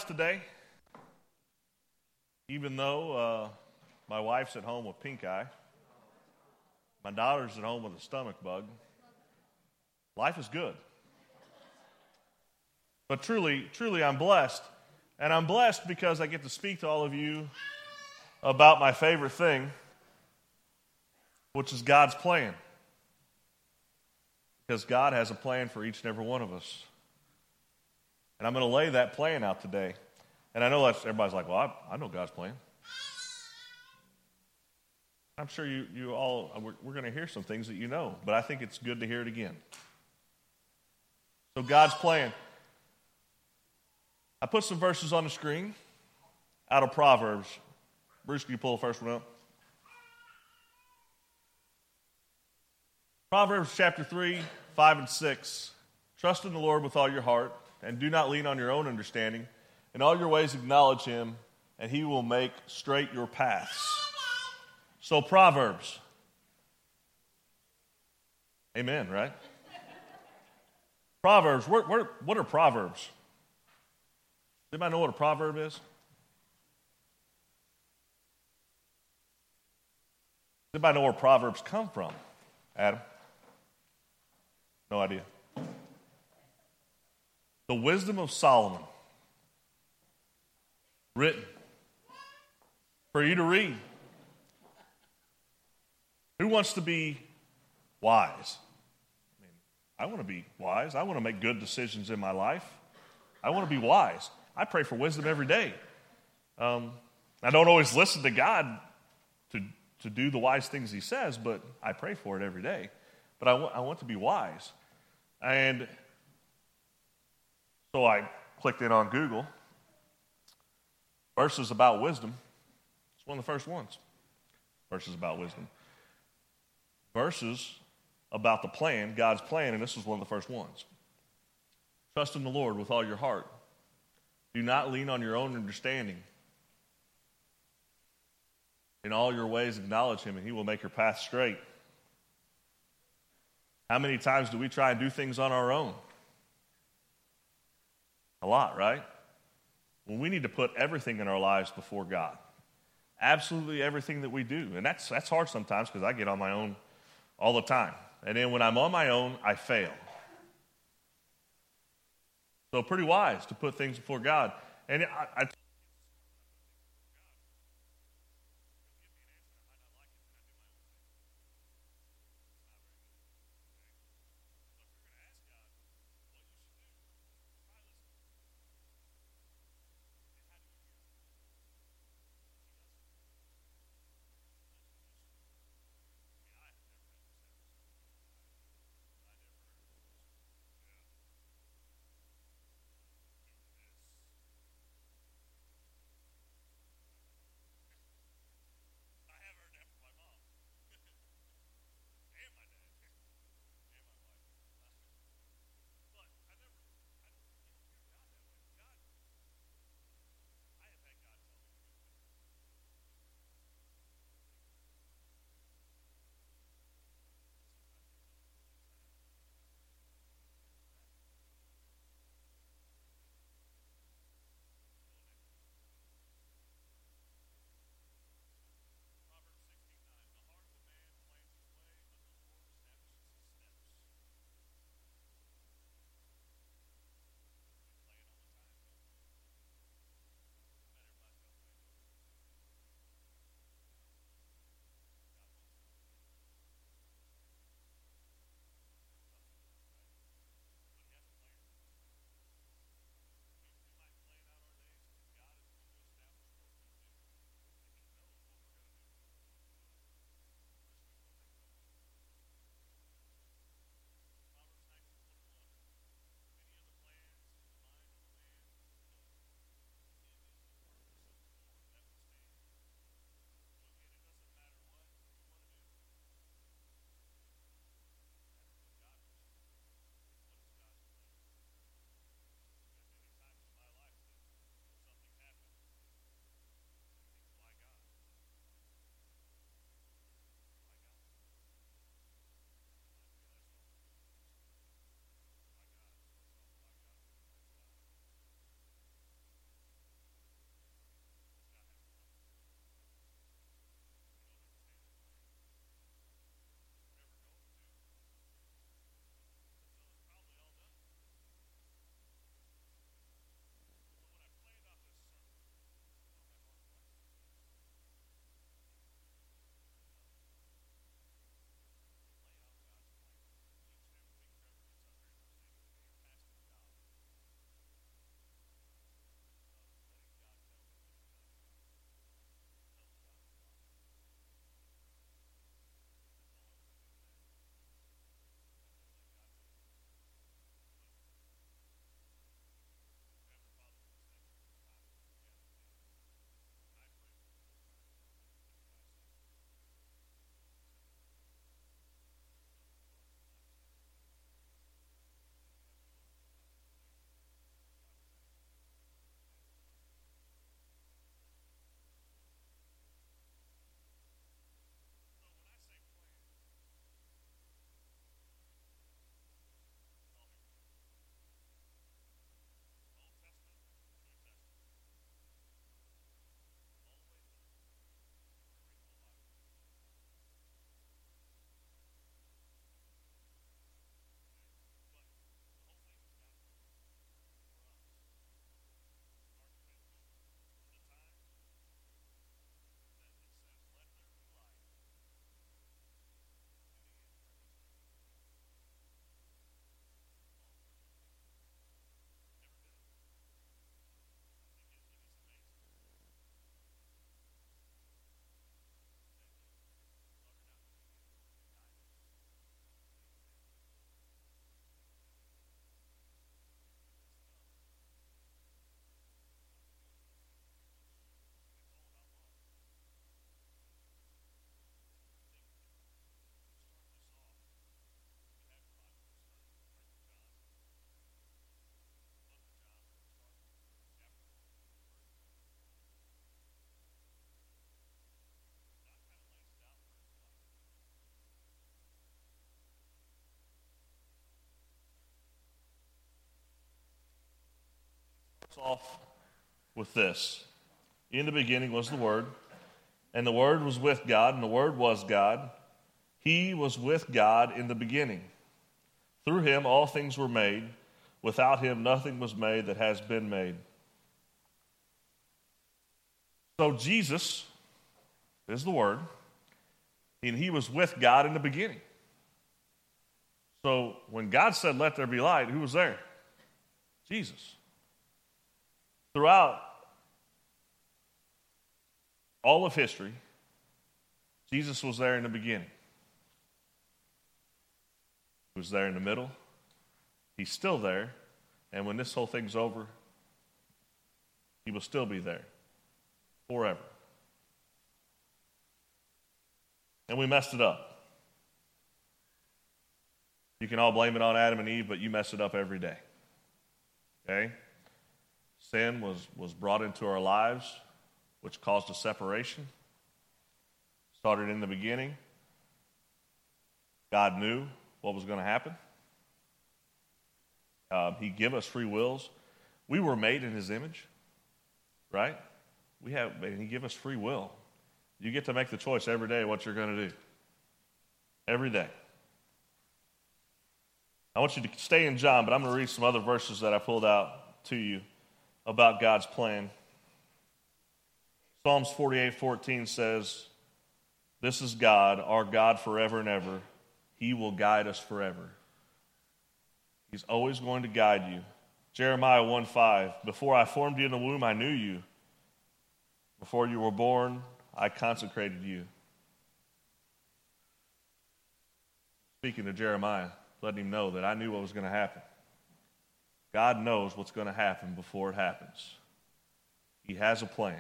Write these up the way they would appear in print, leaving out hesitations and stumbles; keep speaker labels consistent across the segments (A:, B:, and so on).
A: Today, even though my wife's at home with pink eye, my daughter's at home with a stomach bug, life is good. But truly, I'm blessed. And I'm blessed because I get to speak to all of you about my favorite thing, which is God's plan. Because God has a plan for each and every one of us. And I'm going to lay that plan out today. And I know everybody's like, well, I know God's plan. I'm sure you all, we're going to hear some things that you know, but I think it's good to hear it again. So God's plan. I put some verses on the screen out of Proverbs. Bruce, can you pull the first one up? Proverbs chapter 3, 5, and 6. Trust in the Lord with all your heart, and do not lean on your own understanding. In all your ways acknowledge him, and he will make straight your paths. So Proverbs. Amen, right? Proverbs. What are Proverbs? Anybody know what a proverb is? Anybody know where Proverbs come from? Adam? No idea. The wisdom of Solomon. Written for you to read. Who wants to be wise? I want to be wise. I want to make good decisions in my life. I want to be wise. I pray for wisdom every day. I don't always listen to God to do the wise things he says, but I pray for it every day. But I want to be wise. And so I clicked in on Google. Verses about wisdom. It's one of the first ones. Verses about wisdom. Verses about the plan, God's plan, and this was one of the first ones. Trust in the Lord with all your heart. Do not lean on your own understanding. In all your ways acknowledge him, and he will make your path straight. How many times do we try and do things on our own? A lot, right? Well, we need to put everything in our lives before God. Absolutely everything that we do. And that's hard sometimes because I get on my own all the time. And then when I'm on my own, I fail. So pretty wise to put things before God. And I off with this. In the beginning was the Word, and the Word was with God, and the Word was God. He was with God in the beginning. Through him all things were made. Without him nothing was made that has been made. So Jesus is the Word, and he was with God in the beginning. So when God said, "Let there be light," who was there? Jesus. Throughout all of history, Jesus was there in the beginning. He was there in the middle. He's still there. And when this whole thing's over, he will still be there forever. And we messed it up. You can all blame it on Adam and Eve, but you mess it up every day. Okay? Sin was brought into our lives, which caused a separation. Started in the beginning. God knew what was going to happen. He gave us free wills. We were made in his image, right? And he gave us free will. You get to make the choice every day what you're going to do. Every day. I want you to stay in John, but I'm going to read some other verses that I pulled out to you about God's plan. Psalms 48:14 says, "This is God, our God forever and ever. He will guide us forever." He's always going to guide you. Jeremiah 1:5, "Before I formed you in the womb, I knew you. Before you were born, I consecrated you." Speaking to Jeremiah, letting him know that I knew what was going to happen. God knows what's going to happen before it happens. He has a plan.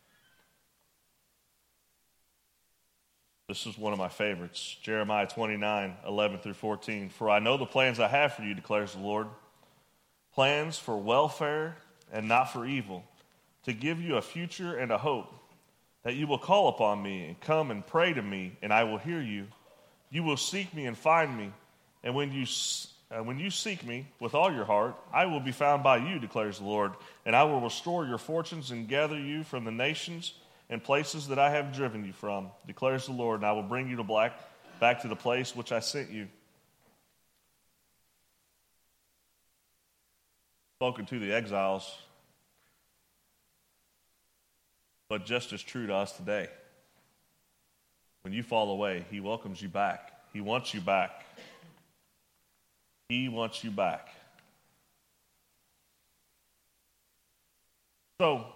A: This is one of my favorites. Jeremiah 29:11-14. "For I know the plans I have for you, declares the Lord. Plans for welfare and not for evil, to give you a future and a hope. That you will call upon me and come and pray to me, and I will hear you. You will seek me and find me. And when you seek me with all your heart, I will be found by you, declares the Lord. And I will restore your fortunes and gather you from the nations and places that I have driven you from, declares the Lord. And I will bring you back to the place which I sent you." Spoken to the exiles, but just as true to us today. When you fall away, he welcomes you back. He wants you back. He wants you back. So,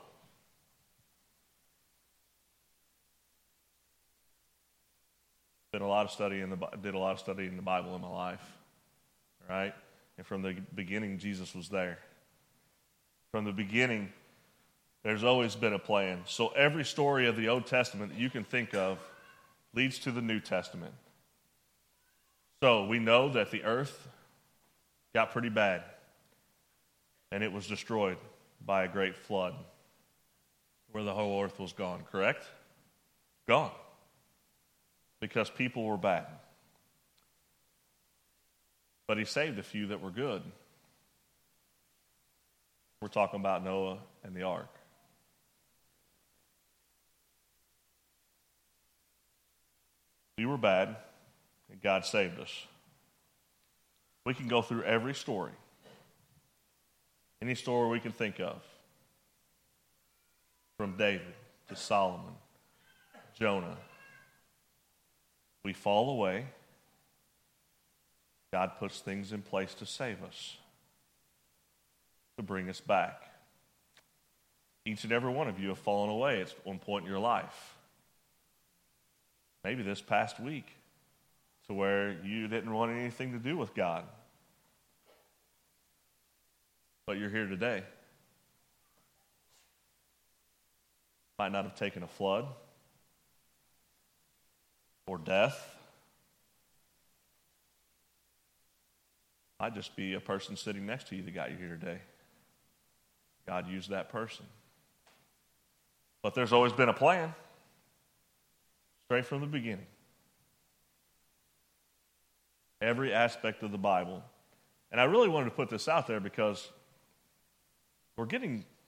A: did a lot of study in the Bible in my life, all right? And from the beginning, Jesus was there. From the beginning, there's always been a plan. So every story of the Old Testament that you can think of leads to the New Testament. So we know that the earth got pretty bad, and it was destroyed by a great flood where the whole earth was gone, correct? Gone. Because people were bad. But he saved a few that were good. We're talking about Noah and the ark. We were bad, and God saved us. We can go through every story, any story we can think of, from David to Solomon, Jonah. We fall away. God puts things in place to save us, to bring us back. Each and every one of you have fallen away at one point in your life. Maybe this past week, to where you didn't want anything to do with God. But you're here today. Might not have taken a flood or death. Might just be a person sitting next to you that got you here today. God used that person. But there's always been a plan. Straight from the beginning. Every aspect of the Bible. And I really wanted to put this out there because we're getting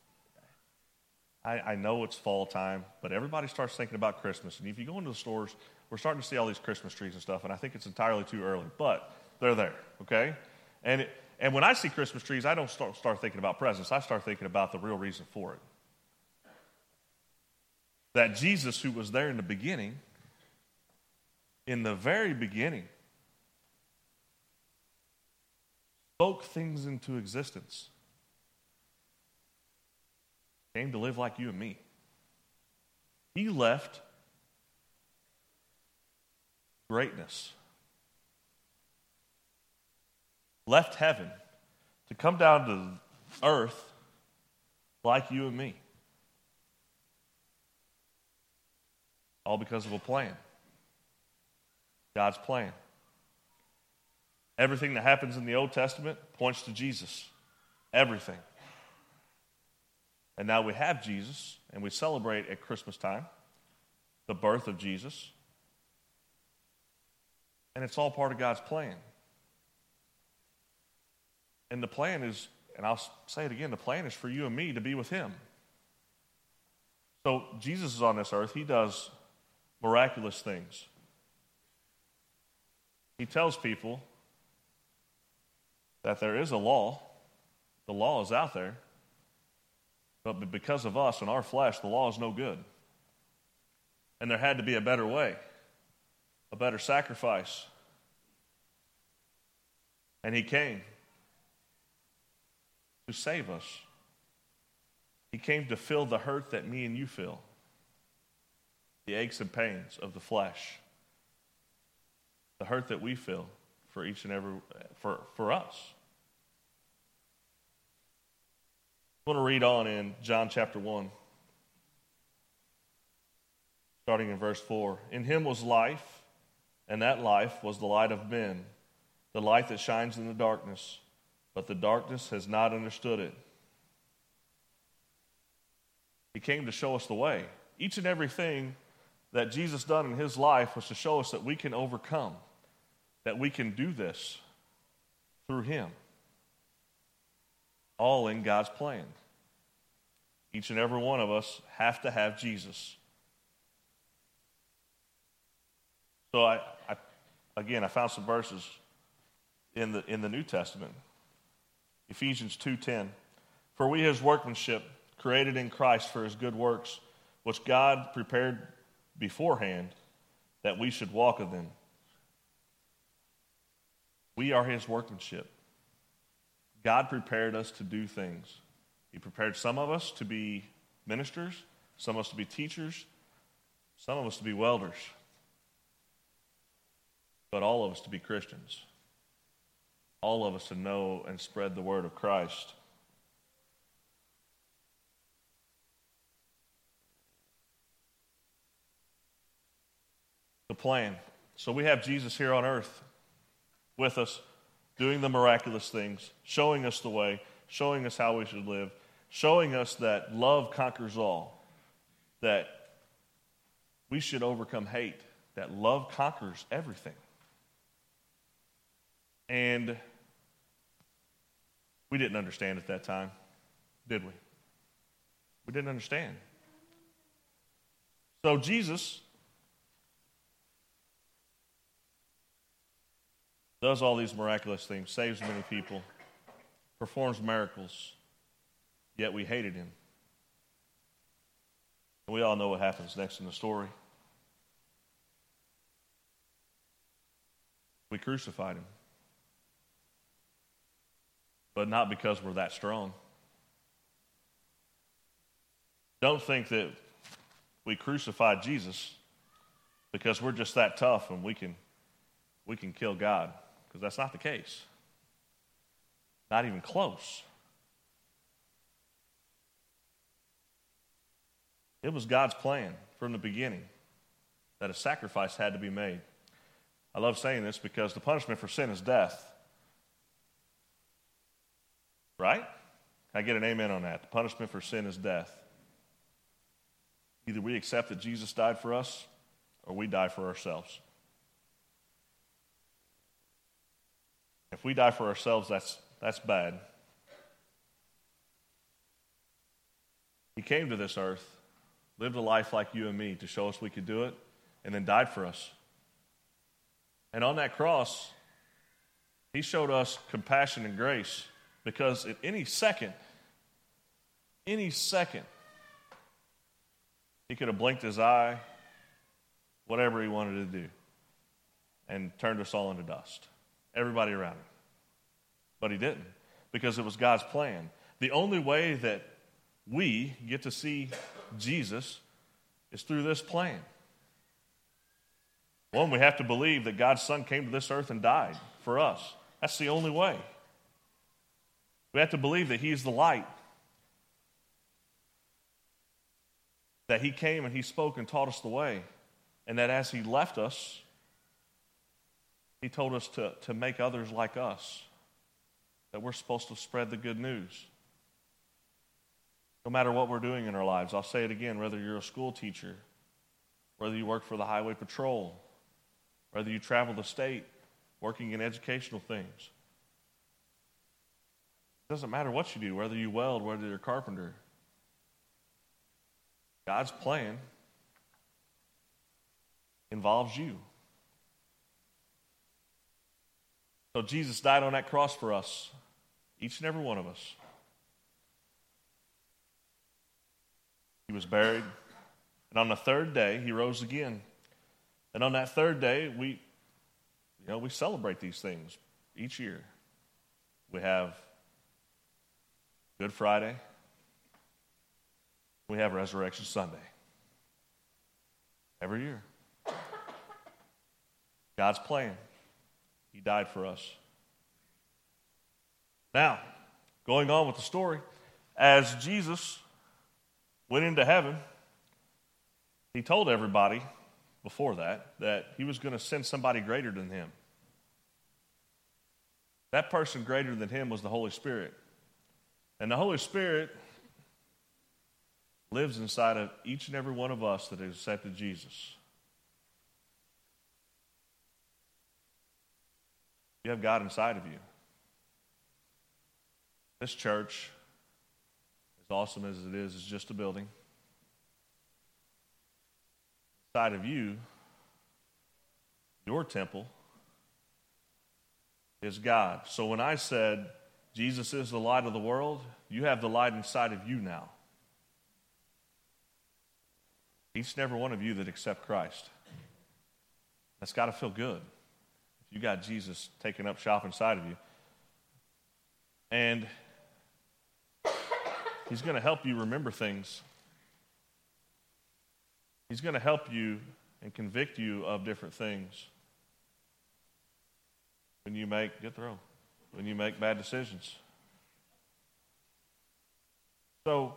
A: I know it's fall time, but everybody starts thinking about Christmas. And if you go into the stores, we're starting to see all these Christmas trees and stuff, and I think it's entirely too early. But they're there, okay? And when I see Christmas trees, I don't start thinking about presents. I start thinking about the real reason for it. That Jesus, who was there in the beginning, in the very beginning, spoke things into existence. Came to live like you and me. He left greatness. Left heaven to come down to earth like you and me. All because of a plan. God's plan. Everything that happens in the Old Testament points to Jesus. Everything. And now we have Jesus, and we celebrate at Christmas time the birth of Jesus. And it's all part of God's plan. And the plan is, and I'll say it again, the plan is for you and me to be with Him. So Jesus is on this earth. He does miraculous things. He tells people that there is a law. The law is out there. But because of us and our flesh, the law is no good. And there had to be a better way, a better sacrifice. And He came to save us. He came to fill the hurt that me and you feel, the aches and pains of the flesh, the hurt that we feel for each and every, for us. I want to read on in John chapter 1, starting in verse 4. In Him was life, and that life was the light of men, the light that shines in the darkness, but the darkness has not understood it. He came to show us the way. Each and everything that Jesus done in His life was to show us that we can overcome, that we can do this through Him. All in God's plan. Each and every one of us have to have Jesus. So I found some verses in the New Testament. Ephesians 2:10. For we His workmanship, created in Christ for His good works, which God prepared beforehand that we should walk in them. We are His workmanship. God prepared us to do things. He prepared some of us to be ministers, some of us to be teachers, some of us to be welders, but all of us to be Christians. All of us to know and spread the word of Christ. The plan. So we have Jesus here on earth with us, doing the miraculous things, showing us the way, showing us how we should live, showing us that love conquers all, that we should overcome hate, that love conquers everything. And we didn't understand at that time, did we? We didn't understand. So Jesus does all these miraculous things, saves many people, performs miracles, yet we hated Him. And we all know what happens next in the story. We crucified Him. But not because we're that strong. Don't think that we crucified Jesus because we're just that tough and we can kill God, because that's not the case. Not even close. It was God's plan from the beginning that a sacrifice had to be made. I love saying this because the punishment for sin is death. Right? Can I get an amen on that? The punishment for sin is death. Either we accept that Jesus died for us, or we die for ourselves. If we die for ourselves, that's bad. He came to this earth, lived a life like you and me to show us we could do it, and then died for us. And on that cross, he showed us compassion and grace because at any second, he could have blinked his eye, whatever he wanted to do, and turned us all into dust, everybody around him. But he didn't, because it was God's plan. The only way that we get to see Jesus is through this plan. One, we have to believe that God's Son came to this earth and died for us. That's the only way. We have to believe that He's the light, that He came and He spoke and taught us the way, and that as He left us, He told us to make others like us, that we're supposed to spread the good news. No matter what we're doing in our lives, I'll say it again, whether you're a school teacher, whether you work for the highway patrol, whether you travel the state working in educational things. It doesn't matter what you do, whether you weld, whether you're a carpenter. God's plan involves you. So Jesus died on that cross for us, each and every one of us. He was buried, and on the third day, He rose again. And on that third day, we celebrate these things each year. We have Good Friday. We have Resurrection Sunday. Every year. God's plan. He died for us. Now, going on with the story, as Jesus went into heaven, He told everybody before that He was going to send somebody greater than Him. That person greater than Him was the Holy Spirit. And the Holy Spirit lives inside of each and every one of us that has accepted Jesus. You have God inside of you. This church, as awesome as it is just a building. Inside of you, your temple, is God. So when I said Jesus is the light of the world, you have the light inside of you now. Each and every one of you that accept Christ. That's got to feel good. If you got Jesus taking up shop inside of you. And He's going to help you remember things. He's going to help you and convict you of different things. When you make bad decisions. So,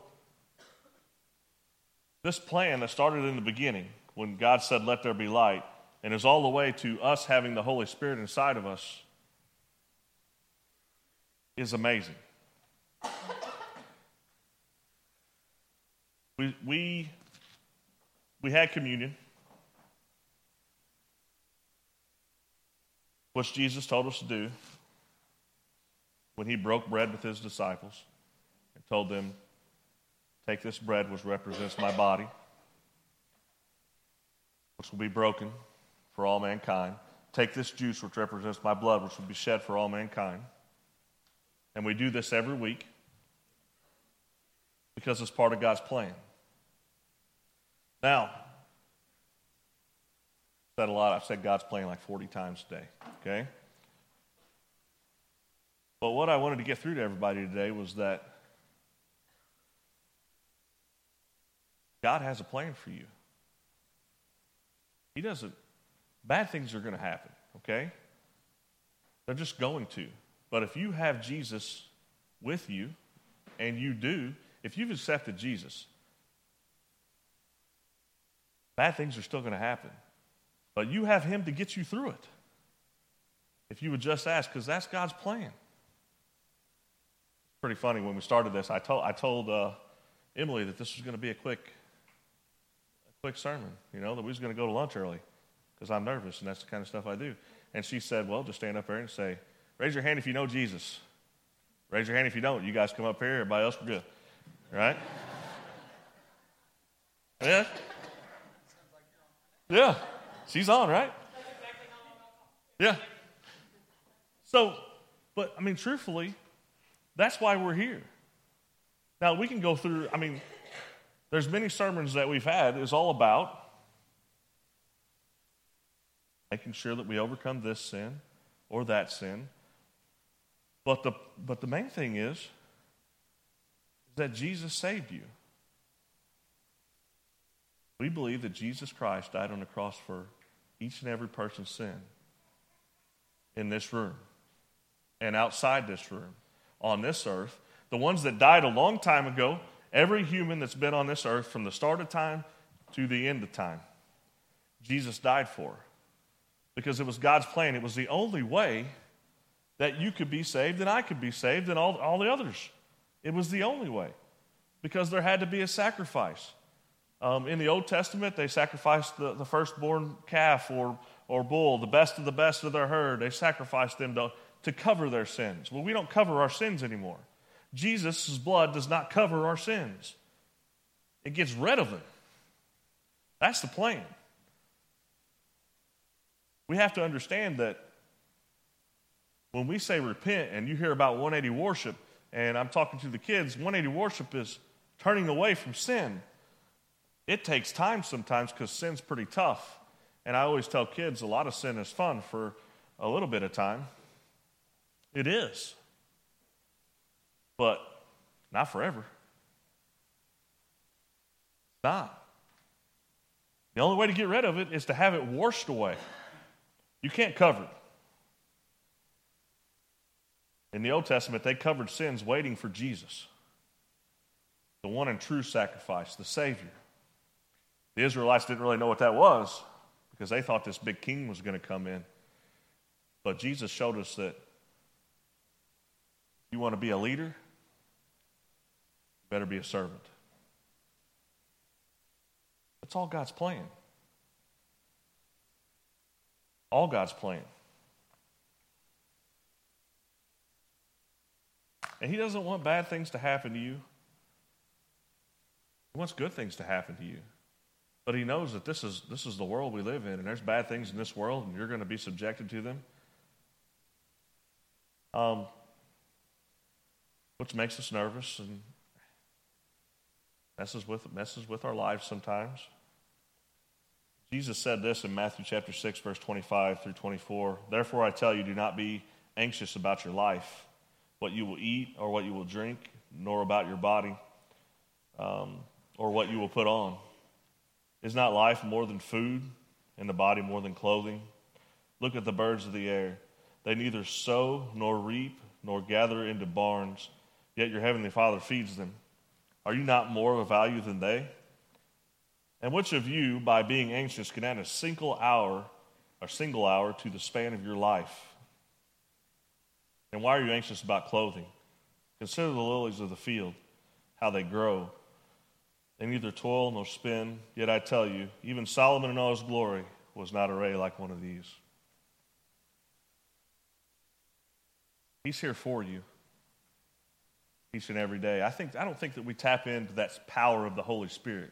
A: this plan that started in the beginning, when God said, "Let there be light," and is all the way to us having the Holy Spirit inside of us, is amazing. We had communion, which Jesus told us to do when He broke bread with His disciples and told them, "Take this bread which represents my body, which will be broken for all mankind. Take this juice which represents my blood, which will be shed for all mankind." And we do this every week because it's part of God's plan. Now, I've said God's plan like 40 times today, okay? But what I wanted to get through to everybody today was that God has a plan for you. He doesn't. Bad things are going to happen, okay? They're just going to. But if you have Jesus with you, and you do, if you've accepted Jesus, bad things are still going to happen. But you have Him to get you through it. If you would just ask, because that's God's plan. It's pretty funny, when we started this, I told Emily that this was going to be a quick sermon, that we was going to go to lunch early, because I'm nervous, and that's the kind of stuff I do. And she said, "Well, just stand up there and say, raise your hand if you know Jesus. Raise your hand if you don't. You guys come up here, everybody else, we're good." Right? Yeah. Yeah. She's on, right? Yeah. So, but I mean, truthfully, that's why we're here. Now, we can go through, I mean, there's many sermons that we've had is all about making sure that we overcome this sin or that sin. But the main thing is that Jesus saved you. We believe that Jesus Christ died on the cross for each and every person's sin in this room and outside this room, on this earth. The ones that died a long time ago, every human that's been on this earth from the start of time to the end of time, Jesus died for. Because it was God's plan. It was the only way that you could be saved and I could be saved and all the others. It was the only way. Because there had to be a sacrifice. In the Old Testament, they sacrificed the firstborn calf or bull, the best of their herd. They sacrificed them to cover their sins. Well, we don't cover our sins anymore. Jesus' blood does not cover our sins. It gets rid of them. That's the plan. We have to understand that when we say repent and you hear about 180 worship, and I'm talking to the kids, 180 worship is turning away from sin. It takes time sometimes because sin's pretty tough. And I always tell kids a lot of sin is fun for a little bit of time. It is. But not forever. It's not. The only way to get rid of it is to have it washed away. You can't cover it. In the Old Testament, they covered sins waiting for Jesus, the one and true sacrifice, the Savior. The Israelites didn't really know what that was because they thought this big king was going to come in. But Jesus showed us that if you want to be a leader, you better be a servant. That's all God's plan. All God's plan. And He doesn't want bad things to happen to you. He wants good things to happen to you. But He knows that this is the world we live in, and there's bad things in this world, and you're going to be subjected to them. Which makes us nervous and messes with our lives sometimes. Jesus said this in Matthew chapter 6, verse 25 through 24. Therefore I tell you, do not be anxious about your life, what you will eat or what you will drink, nor about your body, or what you will put on. Is not life more than food, and the body more than clothing? Look at the birds of the air. They neither sow nor reap nor gather into barns, yet your heavenly Father feeds them. Are you not more of a value than they? And which of you, by being anxious, can add a single hour to the span of your life? And why are you anxious about clothing? Consider the lilies of the field, how they grow. They neither toil nor spin, yet I tell you, even Solomon in all his glory was not arrayed like one of these. He's here for you each and every day. I don't think that we tap into that power of the Holy Spirit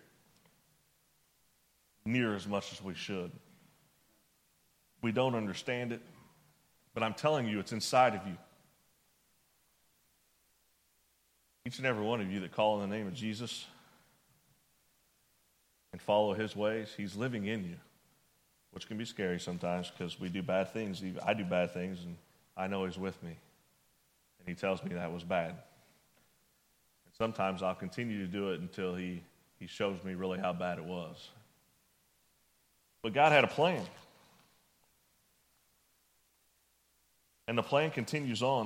A: near as much as we should. We don't understand it, but I'm telling you, it's inside of you. Each and every one of you that call in the name of Jesus and follow His ways, He's living in you, which can be scary sometimes because we do bad things. I do bad things, and I know He's with me, and He tells me that was bad. And sometimes I'll continue to do it until He shows me really how bad it was. But God had a plan, and the plan continues on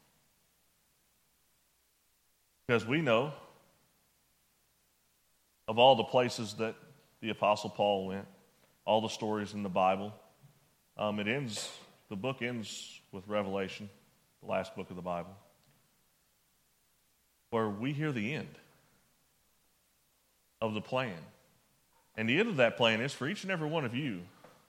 A: because we know of all the places that the Apostle Paul went, all the stories in the Bible. The book ends with Revelation, the last book of the Bible, where we hear the end of the plan. And the end of that plan is for each and every one of you,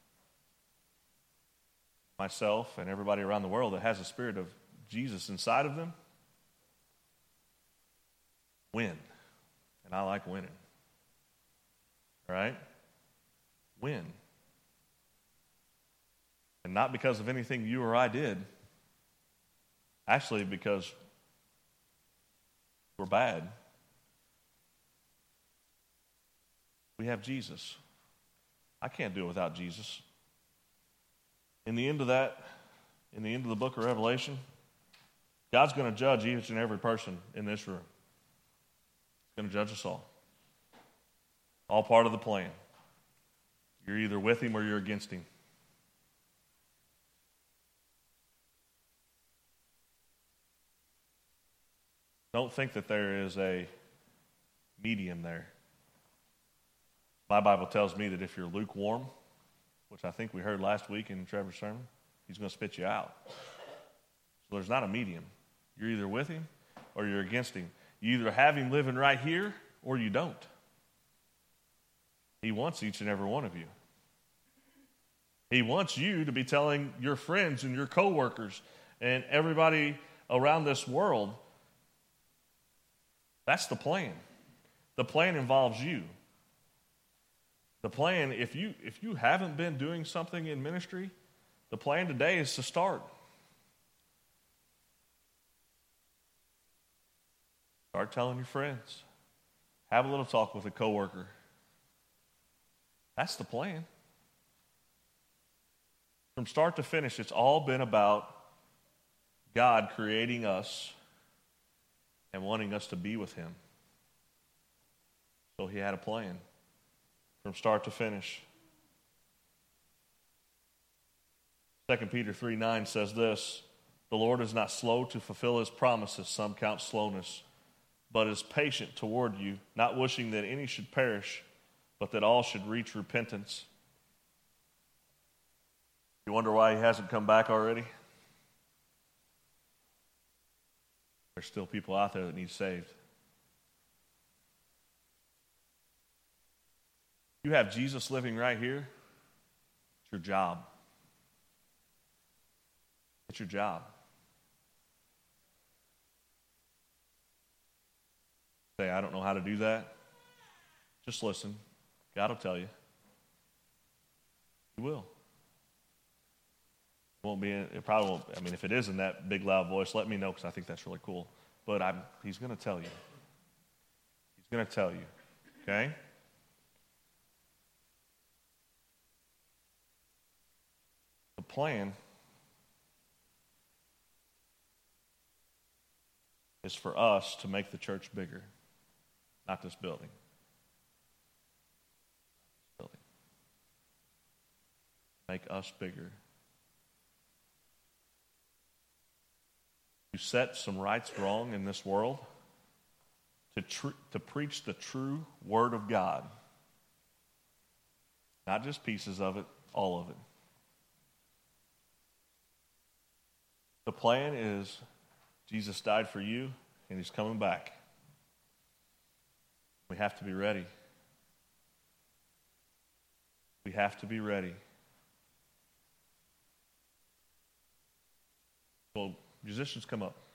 A: myself and everybody around the world that has the Spirit of Jesus inside of them, win. And I like winning. right? Win. And not because of anything you or I did. Actually, because we're bad. We have Jesus. I can't do it without Jesus. In the end of the book of Revelation, God's going to judge each and every person in this room. He's going to judge us all. All part of the plan. You're either with him or you're against him. Don't think that there is a medium there. My Bible tells me that if you're lukewarm, which I think we heard last week in Trevor's sermon, he's going to spit you out. So there's not a medium. You're either with him or you're against him. You either have him living right here or you don't. He wants each and every one of you. He wants you to be telling your friends and your coworkers and everybody around this world. That's the plan. The plan involves you. The plan, if you haven't been doing something in ministry, the plan today is to start. Start telling your friends. Have a little talk with a coworker. That's the plan. From start to finish, it's all been about God creating us and wanting us to be with him. So he had a plan from start to finish. 2 Peter 3:9 says this, "The Lord is not slow to fulfill his promises, some count slowness, but is patient toward you, not wishing that any should perish, but that all should reach repentance." You wonder why he hasn't come back already? There's still people out there that need saved. You have Jesus living right here. It's your job. It's your job. Say, I don't know how to do that. Just listen. God will tell you. He will. It probably won't. I mean, if it is in that big, loud voice, let me know because I think that's really cool. But he's going to tell you. He's going to tell you. Okay? The plan is for us to make the church bigger, not this building. Make us bigger. To set some rights wrong in this world, to preach the true Word of God. Not just pieces of it, all of it. The plan is Jesus died for you, and he's coming back. We have to be ready. We have to be ready. So, musicians, come up.